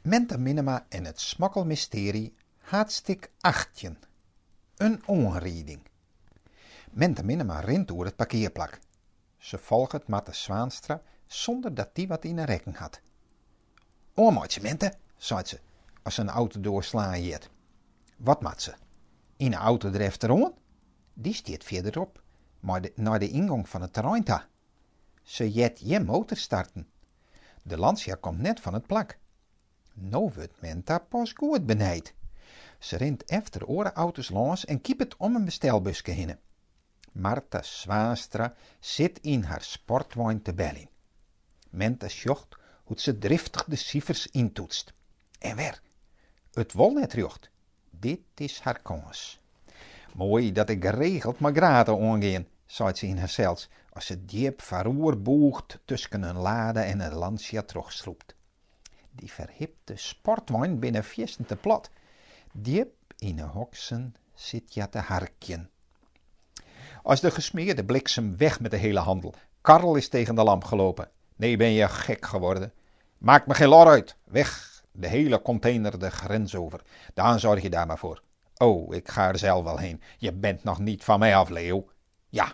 Menta Minema en het smokkelmysterie, hartstik 18. Een onrieding. Menta Minema rent door het parkeerplak. Ze volgt Matte Zwaanstra zonder dat die wat in haar rekken had. Oormaatje, Menta, zei ze, als ze een auto doorslaan jet. Wat maat ze? In een auto dreft erom? Die stiert verderop, maar naar de ingang van het terrein toe. Ze jet je motor starten. De Lancia komt net van het plak. Nou wordt Menta pas goed benijd. Ze rent efter oren auto's langs en kiepet om een bestelbusje heen. Marta Zwaanstra zit in haar sportwagen te bellen. Menta sjocht hoe ze driftig de cijfers intoetst. En weer, het wol net rjocht. Dit is haar kans. Mooi dat ik geregeld maar graten ongaan, zei ze in haarzelfs, als ze diep varoer boegt tussen een lade en een Lancia terugsloept. Die verhipte sportwijn binnen viesten te plat. Diep in een hoksen zit ja te harkjen. Als de gesmeerde bliksem weg met de hele handel. Karl is tegen de lamp gelopen. Nee, ben je gek geworden? Maakt me geen lor uit. Weg, de hele container de grens over. Dan zorg je daar maar voor. Oh, ik ga er zelf wel heen. Je bent nog niet van mij af, Leo. Ja.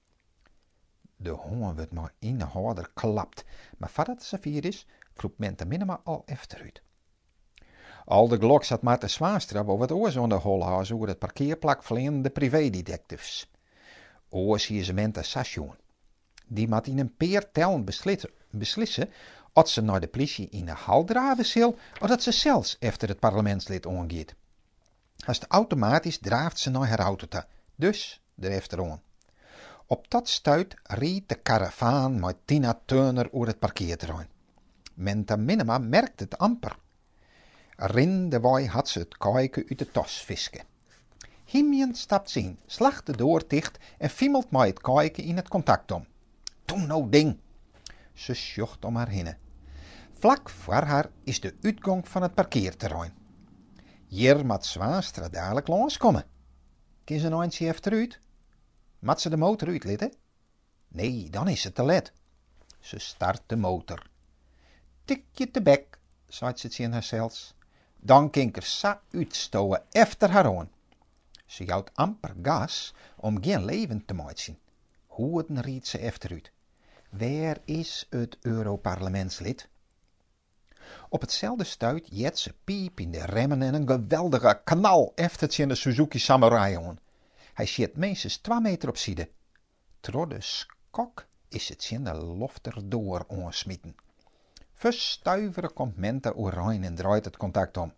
De honger wordt maar in de harder klapt. Maar voordat ze vier is, kroept Menta Minema al efteruit. Al de glok zat Marta Zwaanstra wel wat oors aan de holhuis over het parkeerplak vleende privédetectives. Oors hier ze Menta Sasjoen. Die moet in een peer tellen beslissen of ze naar de politie in de hal draven zal, of dat ze zelfs efter het parlementslid ongeet. Als de automatisch draaft ze naar haar auto toe, dus er efterom. Op dat stuit riet de karavaan met Tina Turner over het parkeerterrein. Menta Minema merkt het amper. Rindewij had ze het kijken uit de tas visken. Himjen stapt ze in, slacht de deur dicht en fiemelt mij het kijken in het contact om. Toen nou ding! Ze sjocht om haar heen. Vlak voor haar is de uitgang van het parkeerterrein. Hier moet Zwaanstra dadelijk langskomen. Kan ze nou eens achteruit? Moet ze de motor uitlitten? Nee, dan is het te let. Ze start de motor. Tikje te bek, zei ze in haarzelfs. Dan kan ik er sa uitstowen efter haar aan. Ze houdt amper gas om geen leven te maken. Hoe het riet ze efteruit. Waar is het Europarlementslid? Op hetzelfde stuit jet ze piep in de remmen en een geweldige knal eftertje in de Suzuki Samurai aan. Hij zit minstens 2 meter op zijde. Tro de skok is het in de loft erdoor aansmitten. Verstuiveren komt Menta oranje en draait het contact om.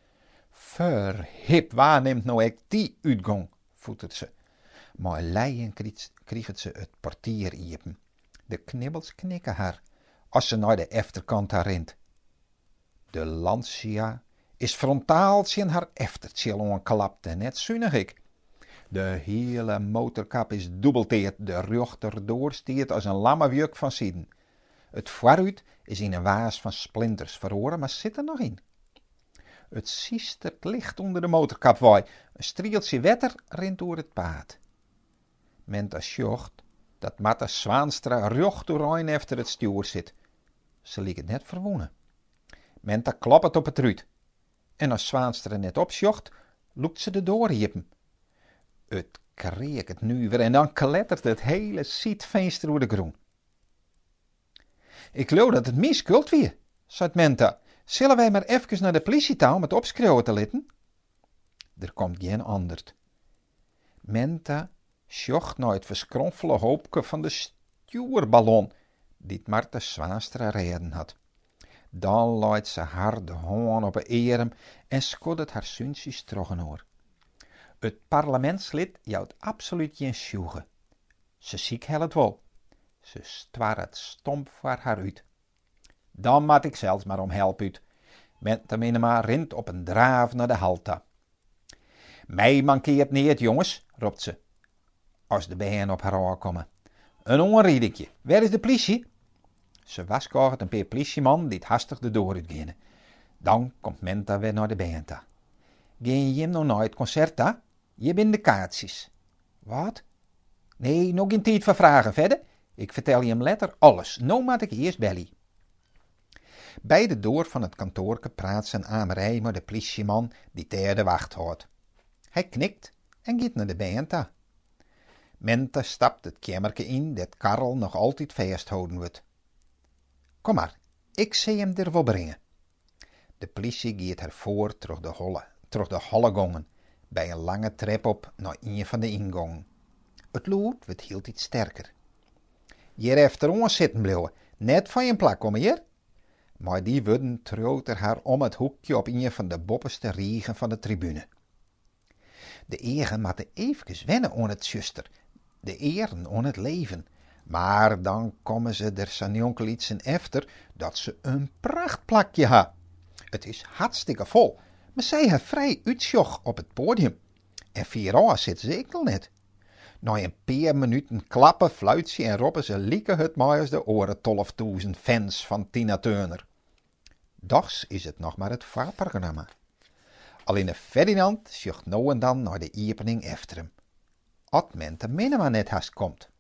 Verhip, waar neemt nou ik die uitgang, voetert ze. Maar leien kriegt ze het portier iepen. De knibbels knikken haar, als ze naar de efterkant haar rent. De Lancia is frontaal in haar eftertje aangeklapt en net zuinig ik. De hele motorkap is dubbelteerd, de rug erdoor stiert als een lammewiek van zijden. Het vooruit is in een waas van splinters verloren, maar zit er nog in. Het siestert licht onder de motorkapwaai. Een strieltje wetter rent door het paad. Menta sjocht dat Marta Zwaanstra rug doorheen efter het stuur zit. Ze liet het net verwoenen. Menta klopt op het ruit. En als Zwaanstra net opsjocht, loekt ze de doorhiepen. Het kreeg het nu weer en dan klettert het hele zietvenster door de groen. Ik geloof dat het mijn schuld weer, zei Menta. Zullen wij maar even naar de politie touw om het opschreeuwen te litten? Er komt geen antwoord. Menta sjocht naar het verschrompelde hoopje van de stuurballon die Marta Zwaanstra reden had. Dan luidt ze haar de hand op haar arm en schuddet haar zuntjes terug. Het parlementslid jouwt absoluut geen sjoegen. Ze ziek het wel. Ze stwaar het stomp voor haar uit. Dan moet ik zelfs maar om help uit. Menta Minema rent op een draaf naar de halta. Mij mankeert niet, jongens, roept ze, als de bijen op haar aankomen. Een onriedingje, waar is de politie? Ze waskort een paar politieman die het hastig de deur uitgaan. Dan komt Menta weer naar de bijen toe. Geen je hem nog naar het concert toe? Je bent de kaartjes. Wat? Nee, nog geen tijd voor vragen verder. Ik vertel je hem letter alles. Nou moet ik eerst bellen. Bij de deur van het kantoorke praat zijn amerij met de politieman die daar de wacht houdt. Hij knikt en gaat naar de band aan. Mente stapt het kamerke in dat Karel nog altijd vasthouden wordt. Kom maar, ik zie hem er wel brengen. De politie gaat ervoor terug de holle gongen, bij een lange trap op naar een van de ingangen. Het lood wordt heel iets sterker. Hier heeft er ons zitten blijven, net van je plak, kom hier. Maar die worden trouwt haar om het hoekje op een van de bopperste riegen van de tribune. De egen moeten even wennen aan het zuster, de eren aan het leven. Maar dan komen ze er zijn jonkel iets in efter dat ze een prachtplakje ha. Het is hartstikke vol, maar zij heeft vrij uitsjoch op het podium. En 4 uur zit ze ik al net. Na een paar minuten klappen, fluitje en roppen ze lieke het moois de oren 12.000 fans van Tina Turner. Dochs is het nog maar het vaarprogramma. Alleen de Ferdinand zocht nou en dan naar de opening efter hem. At men te minne maar net haast komt.